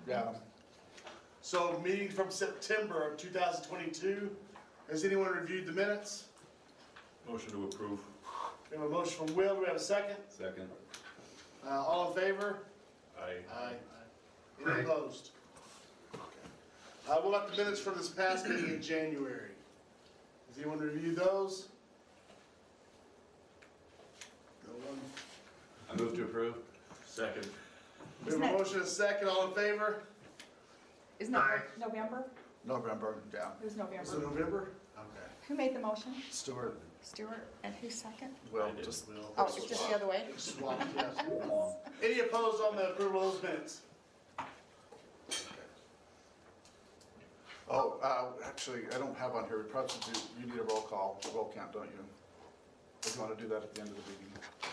Yeah. So meeting from September of 2022, has anyone reviewed the minutes? Motion to approve. We have a motion from Will, do we have a second? Second. All in favor? Aye. Aye. Any opposed? We'll let the minutes from this past meeting in January. Has anyone reviewed those? No one? I move to approve. Second. We have a motion and a second, all in favor? Isn't that November? November, yeah. It was Is it November. November? Okay. Who made the motion? Stuart, Stuart, and who's second? well, did. just, Will. Oh, it's just the other way? Swap, yes. Any opposed on the approval of those minutes? actually, I don't have on here, we probably should do, you need a roll count, don't you? If you want to do that at the end of the meeting.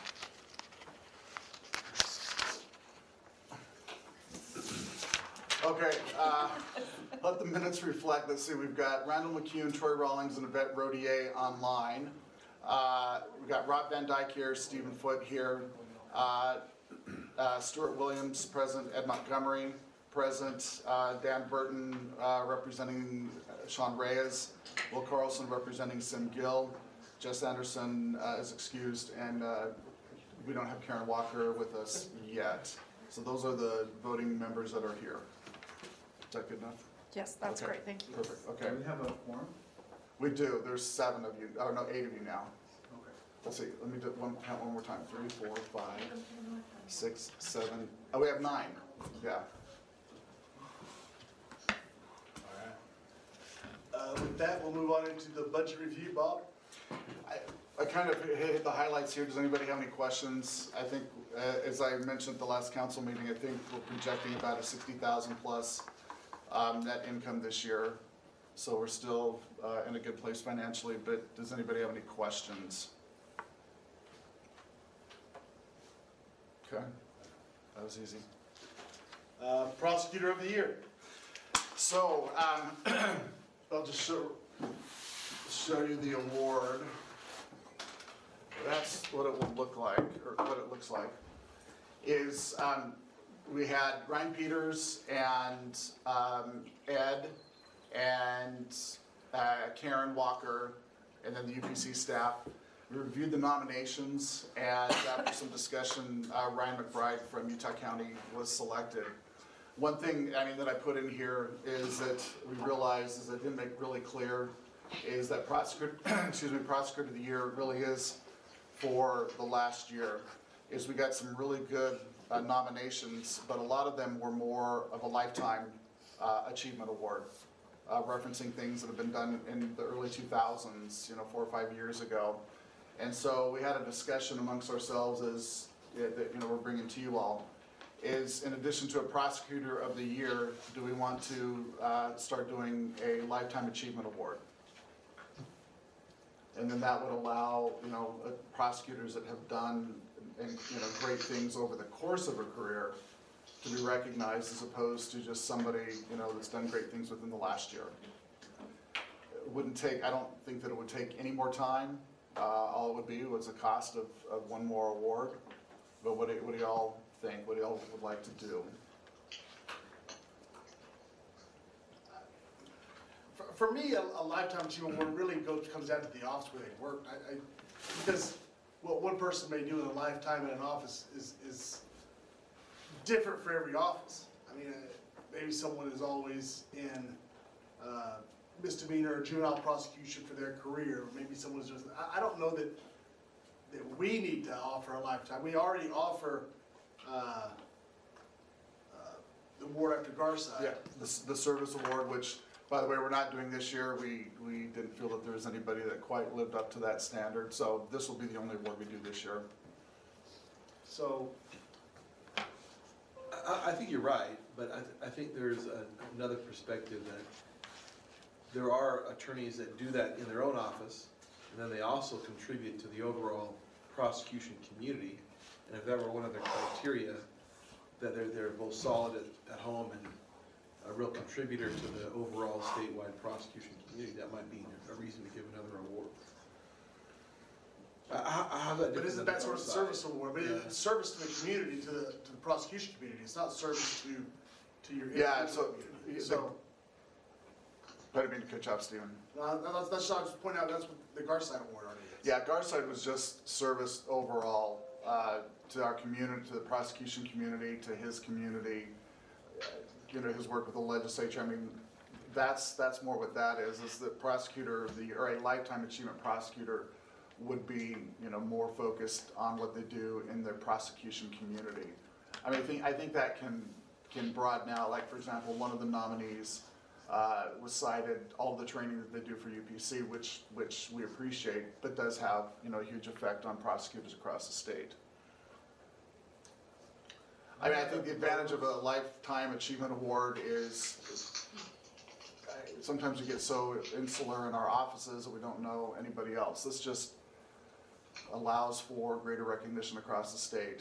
Okay, let the minutes reflect. Let's see, we've got Randall McCune, Troy Rawlings, and Yvette Rodier online. We've got Rob Van Dyke here, Stephen Foote here, Stuart Williams present, Ed Montgomery present, Dan Burton representing Sean Reyes, Will Carlson representing Sim Gill, Jess Anderson is excused, and we don't have Karen Walker with us yet. So those are the voting members that are here. Is that good enough? Yes, that's Okay. great, thank you. Perfect, Do okay. we have a quorum? We do, there's 7 of you, oh no, 8 of you now. Okay. Let's see, let me do count one more time. 3, 4, 5, 6, 7, oh, we have 9, yeah. With that, we'll move on into the budget review, Bob. I kind of hit the highlights here. Does anybody have any questions? I think, as I mentioned at the last council meeting, I think we're projecting about a 60,000 plus net income this year. So we're still in a good place financially, but does anybody have any questions? Okay, that was easy. Prosecutor of the Year. So, I'll just show you the award. That's what it will look like, or what it looks like, is we had Ryan Peters and Ed and Karen Walker, and then the UPC staff. We reviewed the nominations, and after some discussion, Ryan McBride from Utah County was selected. One thing, that I put in here is that we realized, as I didn't make really clear, is that prosecutor, prosecutor of the year really is for the last year. Is we got some really good nominations, but a lot of them were more of a lifetime achievement award, referencing things that have been done in the early 2000s, 4 or 5 years ago. And so we had a discussion amongst ourselves as that we're bringing to you all. Is in addition to a prosecutor of the year, do we want to start doing a lifetime achievement award? And then that would allow, prosecutors that have done, great things over the course of a career to be recognized as opposed to just somebody, that's done great things within the last year. It wouldn't take, I don't think that it would take any more time. All it would be was a cost of one more award. But what do y'all think? What do y'all would like to do? For me, a lifetime achievement award really comes down to the office where they work. Because what one person may do in a lifetime in an office is different for every office. Maybe someone is always in misdemeanor or juvenile prosecution for their career. Or maybe someone is just, I don't know that we need to offer a lifetime. We already offer the award after Garside. Yeah, the service award, which, by the way, we're not doing this year. We didn't feel that there was anybody that quite lived up to that standard. So this will be the only award we do this year. So, I think you're right, but I think there's another perspective that there are attorneys that do that in their own office, and then they also contribute to the overall prosecution community. And if that were one of their criteria, that they're both solid at home and a real contributor to the overall statewide prosecution community, that might be a reason to give another award. but isn't that sort of service award? But it's service to the community, to the prosecution community. It's not service to to your. Yeah, so, So, I didn't mean to cut you off, Stephen. that's what I was pointing out, that's what the Garside Award already is. Yeah, Garside was just service overall to our community, to the prosecution community, to his community, his work with the legislature. I mean, that's more what that is the prosecutor of the year, or a lifetime achievement prosecutor would be, more focused on what they do in their prosecution community. I mean, I think that can broaden out, like, for example, one of the nominees was cited all the training that they do for UPC, which we appreciate, but does have, a huge effect on prosecutors across the state. I mean, I think the advantage of a Lifetime Achievement Award is sometimes we get so insular in our offices that we don't know anybody else. This just allows for greater recognition across the state.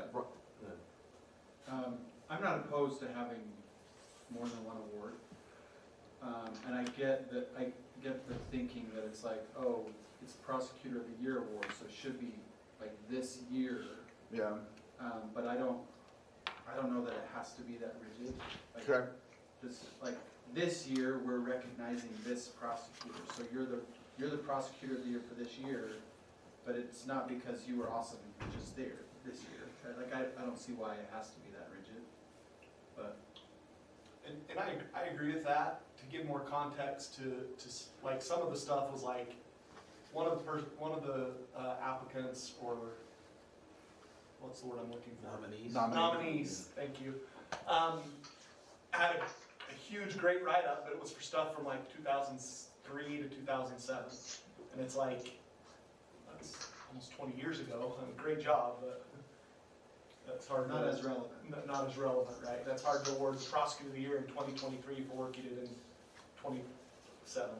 I'm not opposed to having more than one award. And I get the thinking that it's like, oh, it's Prosecutor of the Year award, so it should be like this year. Yeah. But I don't know that it has to be that rigid. Like, Okay. just like this year, we're recognizing this prosecutor. So you're the Prosecutor of the Year for this year, but it's not because you were awesome just there this year. Like I don't see why it has to be that rigid. But And I agree with that. To give more context to like some of the stuff was like one of the applicants, or what's the word I'm looking for? Nominees. Thank you. Had a huge, great write-up, but it was for stuff from like 2003 to 2007, and it's like that's almost 20 years ago. I mean, great job, but that's hard. not as relevant. Not as relevant, right? That's hard to award Prosecutor of the Year in 2023 for work you did in 2007.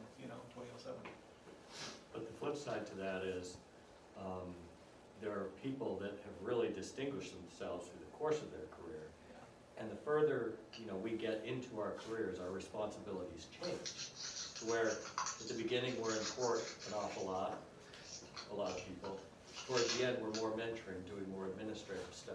But the flip side to that is, there are people that have really distinguished themselves through the course of their career. And the further, we get into our careers, our responsibilities change. To where at the beginning we're in court an awful lot, a lot of people. Towards the end, we're more mentoring, doing more administrative stuff.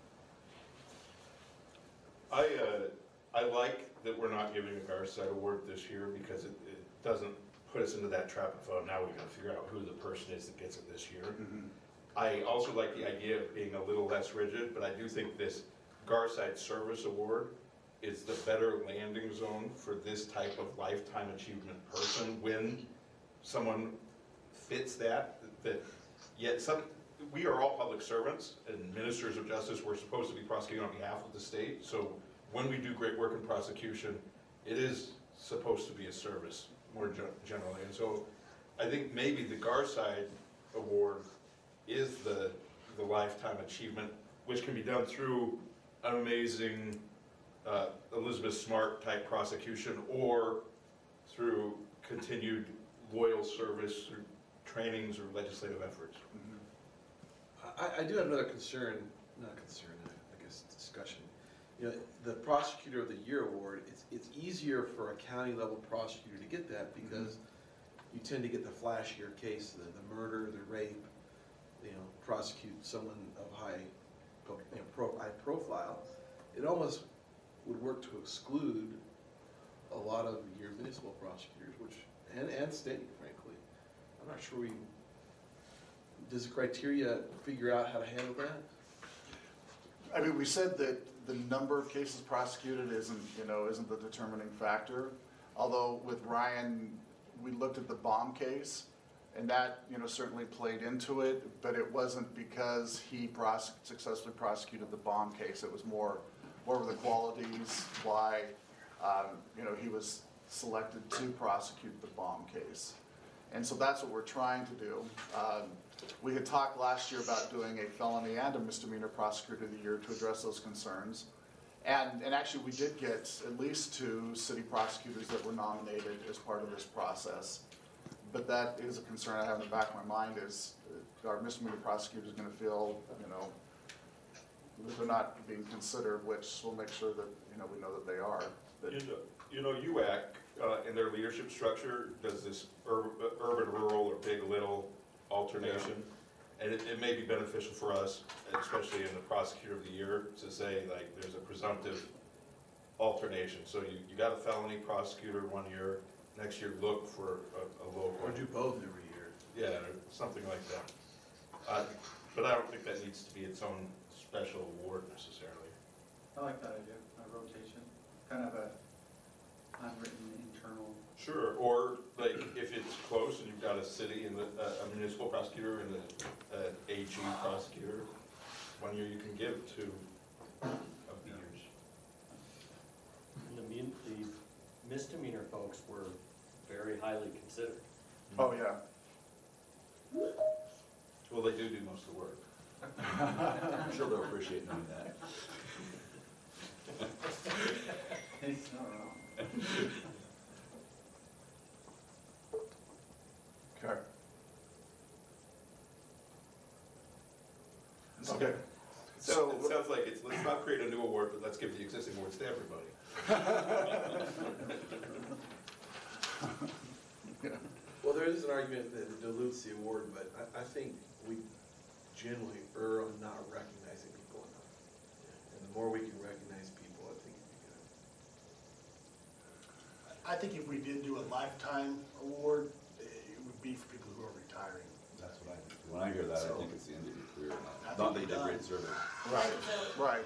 I like that we're not giving a Garside Award this year because it doesn't put us into that trap of, oh, now we gotta figure out who the person is that gets it this year. Mm-hmm. I also like the idea of being a little less rigid, but I do think this Garside Service Award is the better landing zone for this type of lifetime achievement person when someone fits that yet we are all public servants and ministers of justice. We're supposed to be prosecuting on behalf of the state. So when we do great work in prosecution, it is supposed to be a service more generally. And so I think maybe the Garside Award is the lifetime achievement, which can be done through an amazing Elizabeth Smart type prosecution, or through continued loyal service through trainings or legislative efforts. I do have another concern, not concern, I guess discussion. The Prosecutor of the Year award, it's easier for a county level prosecutor to get that because you tend to get the flashier case, the murder, the rape, prosecute someone of high profile. It almost would work to exclude a lot of your municipal prosecutors, and state, frankly. I'm not sure does the criteria figure out how to handle that? I mean, we said that the number of cases prosecuted isn't the determining factor. Although with Ryan, we looked at the bomb case, and that, certainly played into it, but it wasn't because he successfully prosecuted the bomb case. It was more what were the qualities, why, he was selected to prosecute the bomb case. And so that's what we're trying to do. We had talked last year about doing a felony and a misdemeanor prosecutor of the year to address those concerns. And actually we did get at least 2 city prosecutors that were nominated as part of this process. But that is a concern I have in the back of my mind is our misdemeanor prosecutors going to feel, they're not being considered, which we'll make sure that, we know that they are. But UAC in their leadership structure does this urban, rural, or big, little alternation. And it may be beneficial for us, especially in the Prosecutor of the Year, to say, like, there's a presumptive alternation. So you got a felony prosecutor 1 year, next year look for a local. Or do both every year. Yeah, or something like that. But I don't think that needs to be its own special award necessarily. I like that idea, a rotation, kind of a unwritten internal. Sure, or like if it's close and you've got a city and a municipal prosecutor and an AG prosecutor, 1 year you can give to of the years. And the misdemeanor folks were very highly considered. Oh, yeah. Well, they do most of the work. I'm sure they'll appreciate knowing that. It's not wrong. Okay. Okay. So it So, sounds like let's not create a new award, but let's give the existing awards to everybody. Well, there is an argument that it dilutes the award, but I think we generally err on not recognizing people enough. And the more we can recognize people, I think it'd be good. I think if we did do a lifetime award, it would be for people who are retiring. That's what I think. When I hear that, I think it's the end of your career. I Not that think you did we're great service. right, right.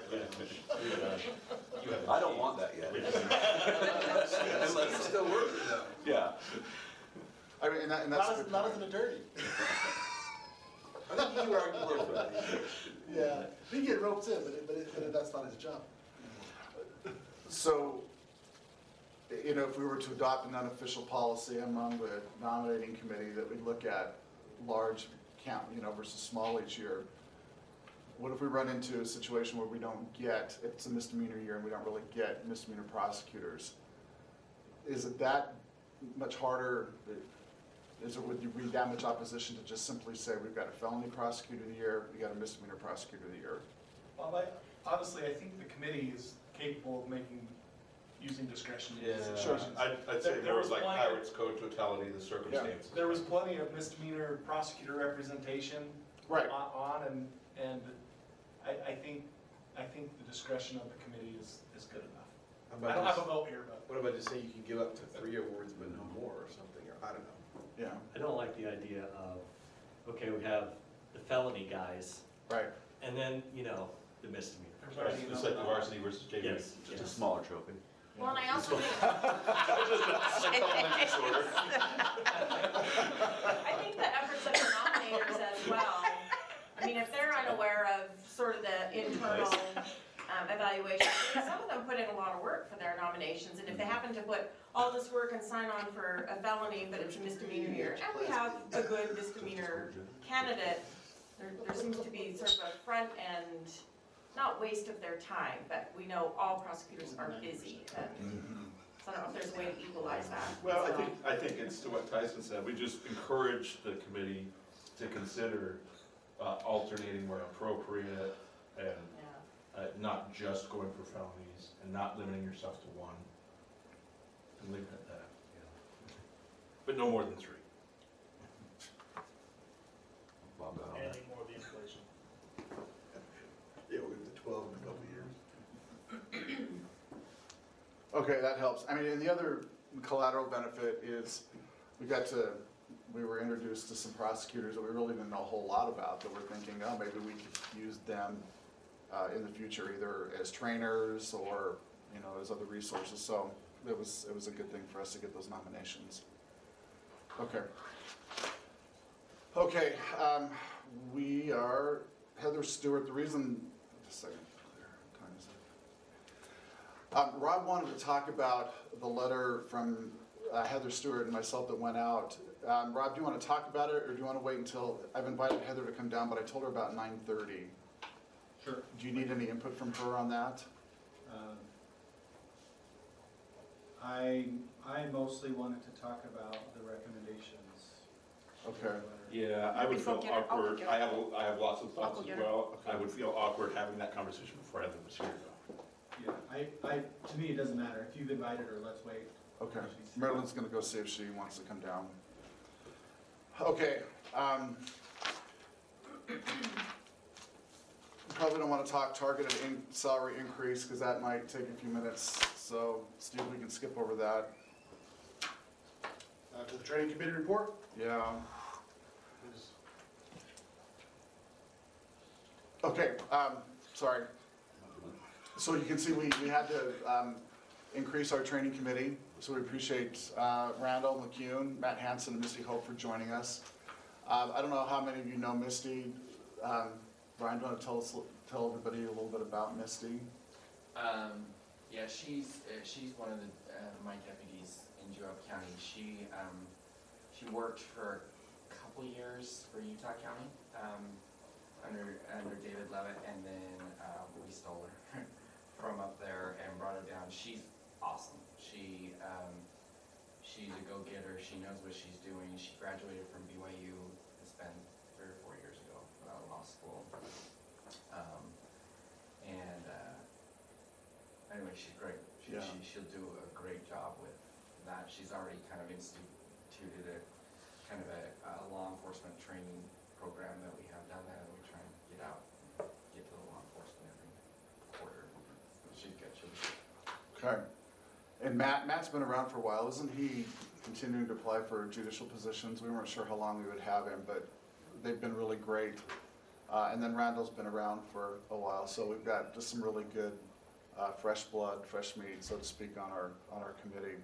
I don't want that yet. Unless it's still working though. Yeah. I mean, and that's a good Not as point. an attorney. I think you argue differently. Yeah, he get roped in, but that's not his job. So, you know, if we were to adopt an unofficial policy among the nominating committee that we look at large count, you know, versus small each year, what if we run into a situation where we don't get, if it's a misdemeanor year and we don't really get misdemeanor prosecutors? Is it that much harder, would you be that much opposition to just simply say, we've got a felony prosecutor of the year, we got a misdemeanor prosecutor of the year? Well, honestly, I think the committee is capable of using discretion in these Sure. situations. I'd say There more was like plenty- Pirates Code totality of the circumstances. There was plenty of misdemeanor prosecutor representation Right. on, and I think the discretion of the committee is good enough. I don't have a vote here, but. What about just saying you can give up to 3 awards but no more or something, or I don't know. Yeah, I don't like the idea of, okay, we have the felony guys, right. and then, you know, the misdemeanor. It's like the varsity versus JV. Yes, Just a yes. smaller trophy. Well, and I also think, I think the efforts of the nominators as well, I mean, if they're unaware of sort of the internal evaluation, some of them put in a lot of work for their nominations, and if they happen to put all this work and sign on for a felony, but it's a misdemeanor year, and we have a good misdemeanor candidate, there seems to be sort of a front end, not waste of their time, but we know all prosecutors are busy, and so I don't know if there's a way to equalize that. Well, I think it's to what Tyson said, we just encourage the committee to consider alternating where appropriate and Yeah. not just going for felonies and not limiting yourself to one. And leave it at that. But no more than 3. Bob got on that. more of the inflation. Yeah, we'll get to 12 in a couple of years. Okay, that helps. I mean, and the other collateral benefit is we were introduced to some prosecutors that we really didn't know a whole lot about, that we're thinking, oh, maybe we could use them in the future, either as trainers or, you know, as other resources. So it was a good thing for us to get those nominations. Okay. Okay, we are, Heather Stewart, the reason, just a second, time is up. Rob wanted to talk about the letter from Heather Stewart and myself that went out. Rob, do you want to talk about it, or do you want to wait until, I've invited Heather to come down, but I told her about 9:30. Sure. Do you need any input from her on that? I mostly wanted to talk about the recommendations. Okay. Yeah, I would Maybe go feel get her. I'll go awkward, get her. I have lots of I'll thoughts go as get her. well. I would feel awkward having that conversation before Heather was here though. Yeah, to me, it doesn't matter. If you've invited her, let's wait. Okay. Marilyn's gonna go see if she wants to come down. Okay. Probably don't want to talk targeted salary increase, because that might take a few minutes so Steve, we can skip over that. To the training committee report. Yeah. Okay, sorry. So you can see we had to increase our training committee, so we appreciate Randall McCune, Matt Hanson, and Misty Hope for joining us. I don't know how many of you know Misty. Brian, do you want to tell everybody a little bit about Misty? Yeah, she's one of my deputies in Juab County. She worked for a couple years for Utah County under David Levitt, and then we stole her from up there and brought her down. She's awesome. She's a go-getter. She knows what she's doing. She graduated from BYU. It's been 3 or 4 years ago, law school. Anyway, she's great. She'll do a great job with that. She's already kind of instituted a law enforcement training program that we have down there that we try and get out, get to the law enforcement every quarter. She's good. She'll be good. Okay. And Matt's been around for a while. Isn't he continuing to apply for judicial positions? We weren't sure how long we would have him, but they've been really great. And then Randall's been around for a while, so we've got just some really good fresh blood, fresh meat, so to speak, on our committee.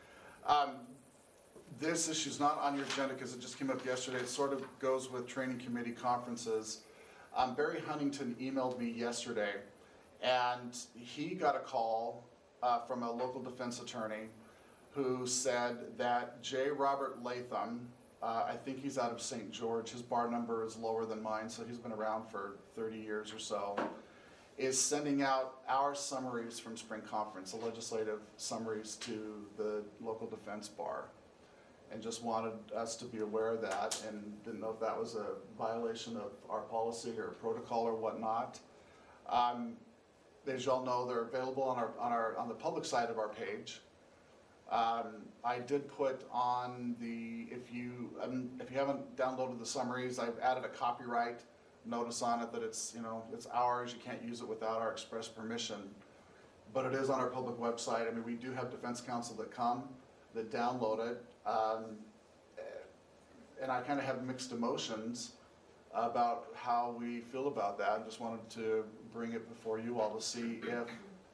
This issue's not on your agenda because it just came up yesterday. It sort of goes with training committee conferences. Barry Huntington emailed me yesterday, and he got a call from a local defense attorney who said that J. Robert Latham, I think he's out of St. George, his bar number is lower than mine, so he's been around for 30 years or so, is sending out our summaries from spring conference, the legislative summaries to the local defense bar. And just wanted us to be aware of that, and didn't know if that was a violation of our policy or protocol or whatnot. As y'all know, they're available on the public side of our page. I did put on if you haven't downloaded the summaries, I've added a copyright notice on it that it's ours. You can't use it without our express permission. But it is on our public website. I mean, we do have defense counsel that download it. And I kind of have mixed emotions about how we feel about that. I just wanted to bring it before you all to see if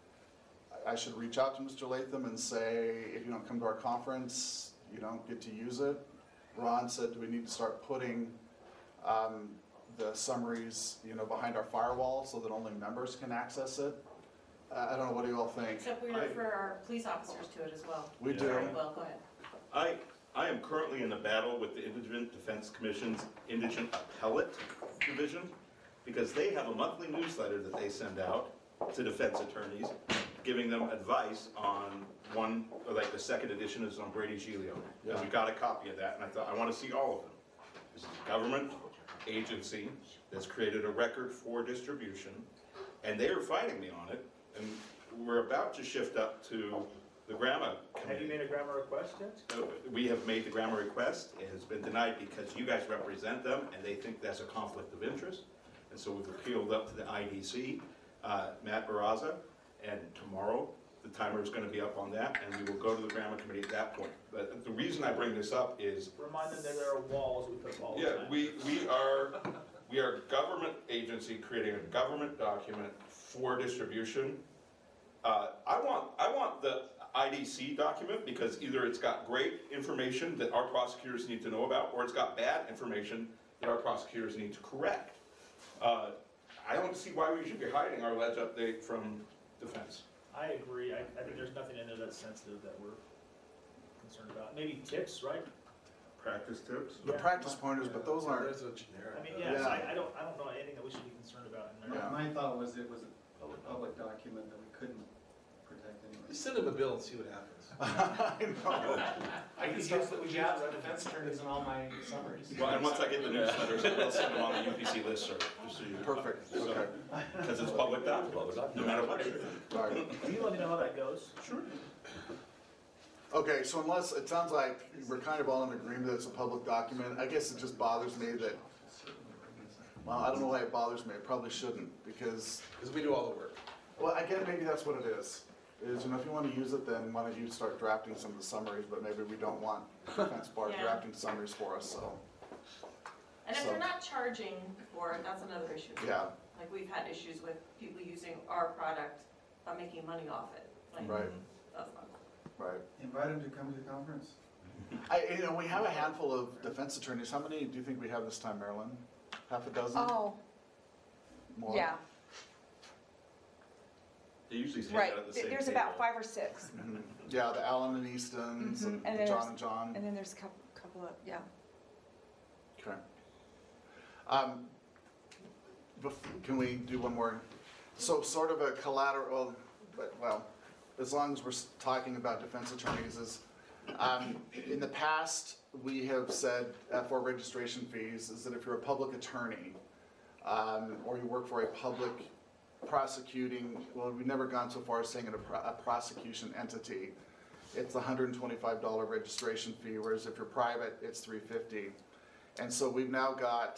I should reach out to Mr. Latham and say, if you don't come to our conference, you don't get to use it. Ron said, do we need to start putting the summaries, behind our firewall so that only members can access it? I don't know, what do you all think? Except we refer our police officers to it as well. We do. Very well, go ahead. I am currently in a battle with the Indigent Defense Commission's Indigent Appellate Division, because they have a monthly newsletter that they send out to defense attorneys, giving them advice on the second edition is on Brady Giglio. And we got a copy of that, and I thought, I want to see all of them. This is a government agency that's created a record for distribution, and they are fighting me on it, and we're about to shift up to the GRAMA committee. Have you made a GRAMA request yet? We have made the GRAMA request. It has been denied because you guys represent them and they think that's a conflict of interest. And so we've appealed up to the IDC, Matt Barraza, and tomorrow the timer is going to be up on that, and we will go to the GRAMA committee at that point. But the reason I bring this up is... Remind them that there are walls, we put walls. Yeah, we are a government agency creating a government document for distribution. I want the IDC document because either it's got great information that our prosecutors need to know about, or it's got bad information that our prosecutors need to correct. I don't see why we should be hiding our ledge update from defense. I agree. I think there's nothing in there that's sensitive that we're concerned about. Maybe tips, right? Practice tips? The practice pointers, but those aren't. There's a generic. I mean, Yeah. I don't know anything that we should be concerned about in there. Yeah. My thought was it was a public document that we couldn't protect anyway. Just send them a bill and see what happens. I know. I can use the defense attorneys in all my summaries. Well, and once I get the newsletters, I'll send them on the UPC listserv, just so you know. Perfect, okay. Because it's public document, no matter what. All right. Can you let me know how that goes? Sure. Okay, so unless, it sounds like we're kind of all in agreement that it's a public document, I guess it just bothers me that, well, I don't know why it bothers me, it probably shouldn't, because, Because we do all the work. well, I get maybe that's what it is. is, if you want to use it, then why don't you start drafting some of the summaries, but maybe we don't want Defense Bar Yeah. drafting summaries for us, so, And if So- they're not charging for it, that's another issue. yeah, Like, we've had issues with people using our product but making money off it. Like, right, that's not cool. right. Invite them to come to the conference. We have a handful of defense attorneys. How many do you think we have this time, Marilyn? Half a dozen? Oh, More? yeah, They usually hang right. out at the same There's about table. 5 or 6. Mhm. Yeah, the Allen and Eastons, Mhm. and And then John there's- and John. And then there's a couple of, yeah. Okay. Can we do one more? So sort of a collateral, but, well, as long as we're talking about defense attorneys is, in the past, we have said for registration fees is that if you're a public attorney, or you work for a public prosecuting, well, we've never gone so far as saying it a prosecution entity, it's the $125 registration fee, whereas if you're private, it's $350. And so we've now got,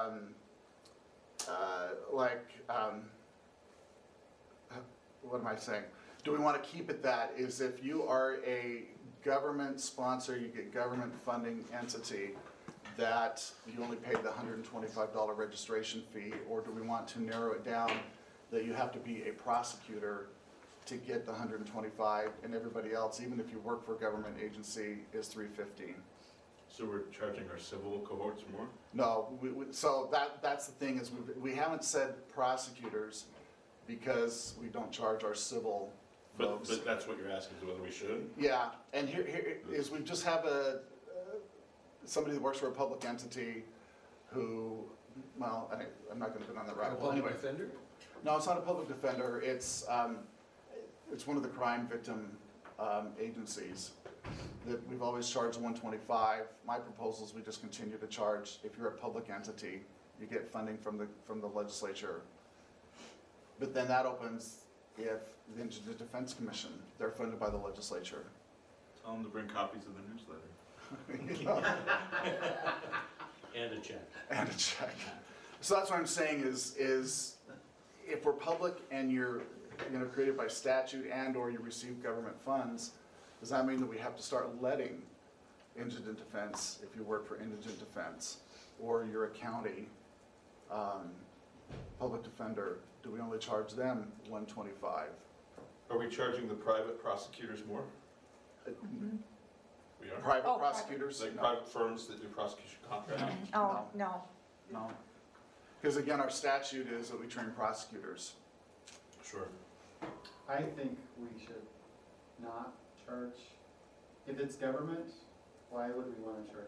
what am I saying? Do we want to keep it that, is if you are a government sponsor, you get government funding entity, that you only pay the $125 registration fee, or do we want to narrow it down that you have to be a prosecutor to get the 125, and everybody else, even if you work for a government agency, is $350? So we're charging our civil cohorts more? No, so that's the thing, is we haven't said prosecutors because we don't charge our civil folks. But that's what you're asking, is whether we should? Yeah, and here is, we just have somebody that works for a public entity who, well, I'm not gonna go down that A rabbit hole public anyway. defender? No, it's not a public defender, it's one of the crime victim agencies that we've always charged $125. My proposal is we just continue to charge, if you're a public entity, you get funding from the legislature. But then that opens, if the Indigent Defense Commission, they're funded by the legislature. Tell them to bring copies of the newsletter. And a check. And a check. So that's what I'm saying is if we're public and you're created by statute and or you receive government funds, does that mean that we have to start letting Indigent Defense, if you work for Indigent Defense, or you're a county public defender, do we only charge them $125? Are we charging the private prosecutors more? We are? Private Oh, private. prosecutors? Like No. private firms that do prosecution contracts? Oh, no. No. Because again, our statute is that we train prosecutors. Sure. I think we should not charge, if it's government, why would we want to charge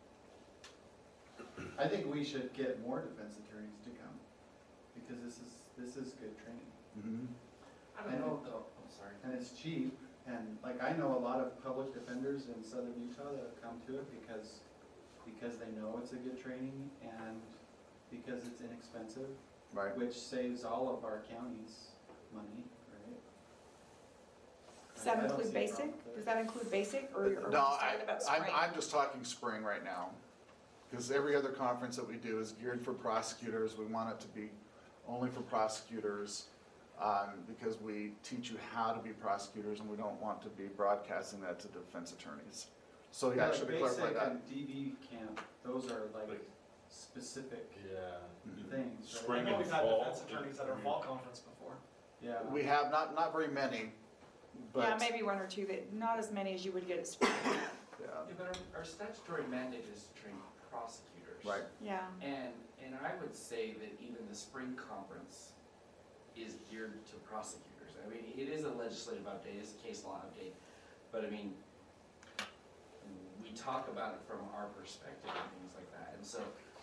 more? I think we should get more defense attorneys to come, because this is good training. Mhm. I don't know though, I'm sorry. And it's cheap, and like I know a lot of public defenders in southern Utah that have come to it because they know it's a good training and because it's inexpensive, Right. which saves all of our counties money, right? Does that I don't include see a basic? problem with Does it. that include basic, or are we No, talking about spring? I'm just talking spring right now. Because every other conference that we do is geared for prosecutors. We want it to be only for prosecutors because we teach you how to be prosecutors and we don't want to be broadcasting that to defense attorneys. So yeah, I Like should have clarified that. Basic and DV camp, those are like Like- specific Yeah. things, right? Spring I know and we've had fall. defense attorneys at our fall conference before. Yeah. We have not very many, but. Yeah, maybe 1 or 2, but not as many as you would get at spring. Yeah, Yeah, but our statutory mandate is to train prosecutors. right. Yeah. And I would say that even the spring conference is geared to prosecutors. I mean, it is a legislative update, it's a case law update, but I mean, we talk about it from our perspective and things like that, and so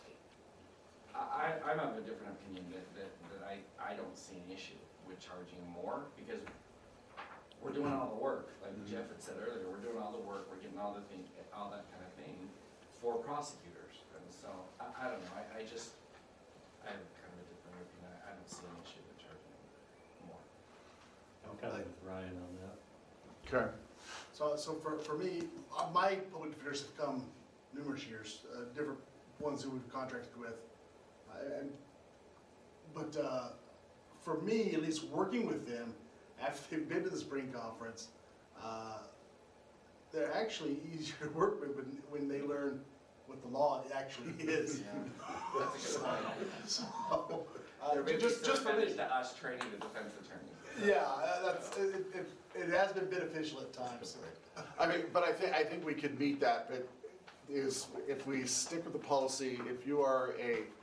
I'm of a different opinion that I don't see an issue with charging more, because we're doing all the work, like Jeff had said earlier, we're doing all the work, we're getting all the thing, all that kind of thing for prosecutors, and so, I don't know, I have kind of a different opinion, I don't see an issue with charging more. I'm kind of with Ryan on that. Okay. So for me, my public defenders have come numerous years, different ones who we've contracted with. But for me, at least working with them after they've been to the spring conference, they're actually easier to work with when they learn what the law actually is. That's a good sign. So, There may be just some for me. advantage to us training the defense attorneys. Yeah, it has been beneficial at times. I mean, but I think we could meet that, but is, if we stick with the policy, if you are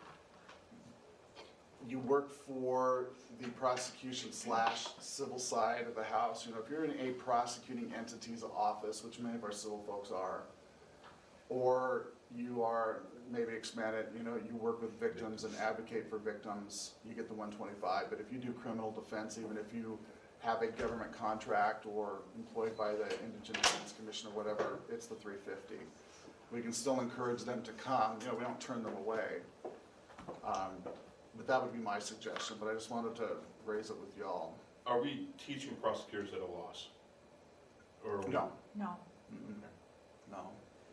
you work for the prosecution / civil side of the house, you know, if you're in a prosecuting entity's office, which many of our civil folks are, or you are maybe expanded, you know, you work with victims and advocate for victims, you get the 125. But if you do criminal defense, even if you have a government contract or employed by the Indigent Defense Commission or whatever, it's the 350. We can still encourage them to come, you know, we don't turn them away. But that would be my suggestion, but I just wanted to raise it with y'all. Are we teaching prosecutors at a loss? Or are we- No, No. no.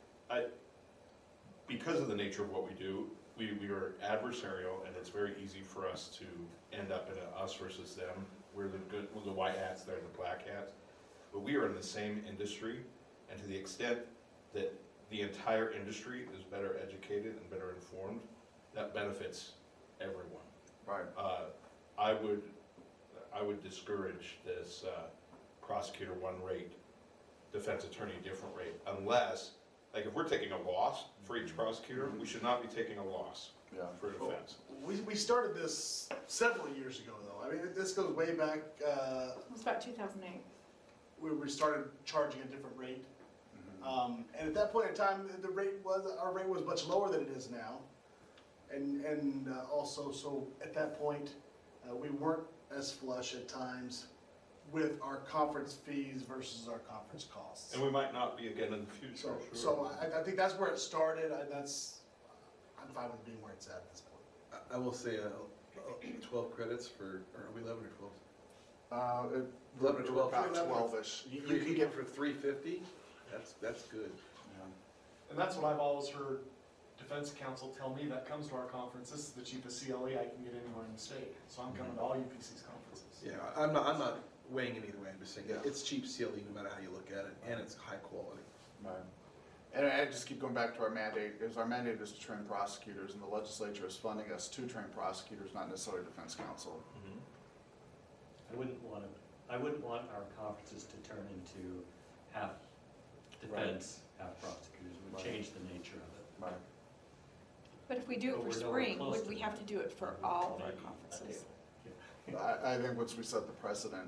Because of the nature of what we do, we are adversarial, and it's very easy for us to end up in a us versus them. We're the white hats, they're the black hats. But we are in the same industry, and to the extent that the entire industry is better educated and better informed, that benefits everyone. Right. I would discourage this prosecutor one rate, defense attorney different rate, unless, like, if we're taking a loss for each prosecutor, we should not be taking a loss Yeah. for defense. We started this several years ago, though. I mean, this goes way back, It was about 2008. where we started charging a different rate. And at that point in time, our rate was much lower than it is now. And also, so at that point, we weren't as flush at times with our conference fees versus our conference costs. And we might not be again in the future. So I think that's where it started. I'm fine with being where it's at this point. I will say 12 credits for, or are we 11 or 12? 11 or 12. About 12-ish. You You can can get, get for 350? That's good. And that's what I've always heard defense counsel tell me that comes to our conference. This is the cheapest CLE I can get anywhere in the state. So I'm coming to all UPC's conferences. Yeah, I'm not weighing it either way. I'm just saying, Yeah. it's cheap CLE no matter how you look at it, and it's high quality. right. And I just keep going back to our mandate, our mandate is to train prosecutors, and the legislature is funding us to train prosecutors, not necessarily defense counsel. Mhm. I wouldn't want our conferences to turn into half defense, half prosecutors. It would Right. change the nature of it. Right. But if we do it But for we're nowhere spring, close would to we that. have to do it for all of our conferences? I think once we set the precedent,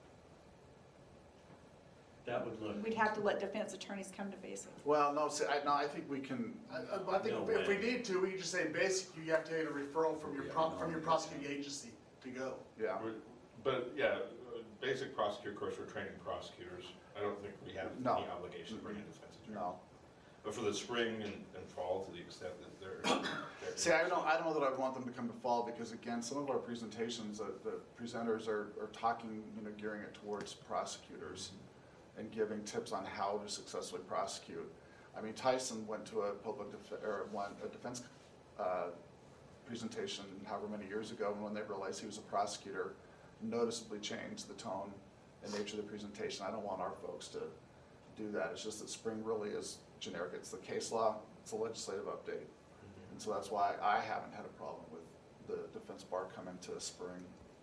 That would look, We'd have to let defense attorneys come to basic. well, no, see, I think we can, I think No if we way. need to, we can just say basic, you have to get a referral from your prosecuting agency to go. yeah. But, yeah, basic prosecutor course, we're training prosecutors. I don't think we have No. any obligation to bring in defense attorneys. No. But for the spring and fall, to the extent that they're. See, I don't know that I would want them to come to fall, because again, some of our presentations, the presenters are talking, you know, gearing it towards prosecutors and giving tips on how to successfully prosecute. I mean, Tyson went to a defense presentation however many years ago, and when they realized he was a prosecutor, noticeably changed the tone and nature of the presentation. I don't want our folks to do that. It's just that spring really is generic. It's the case law, it's a legislative update. And so that's why I haven't had a problem with the defense bar coming to spring.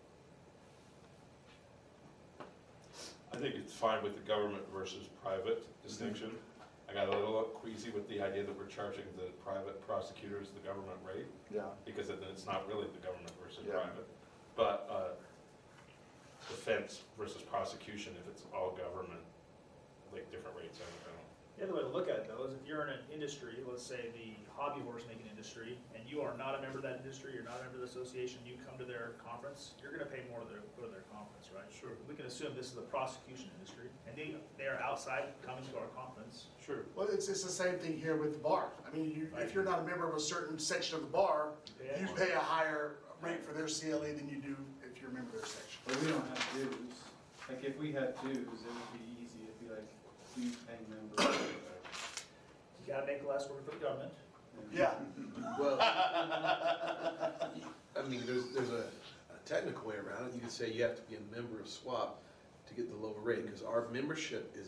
I think it's fine with the government versus private distinction. I got a little queasy with the idea that we're charging the private prosecutors the government rate, Yeah. because then it's not really the government versus Yeah. private. But defense versus prosecution, if it's all government, like different rates, I don't know. The other way to look at it though is if you're in an industry, let's say the hobby horse making industry, and you are not a member of that industry, you're not a member of the association, you come to their conference, you're gonna pay more to go to their conference, right? Sure. We can assume this is the prosecution industry, and they are outside coming to our conference. Sure. Well, it's the same thing here with the bar. I mean, if you're not a member of a certain section of the bar, you pay a higher rate for their CLE than you do if you're a member of their section. But we don't have dues. Like, if we had dues, it would be easy. It'd be like, dues paying members. You gotta make less work for the government. Yeah. Well, I mean, there's a technical way around it. You could say you have to be a member of SWAP to get the lower rate, because our membership is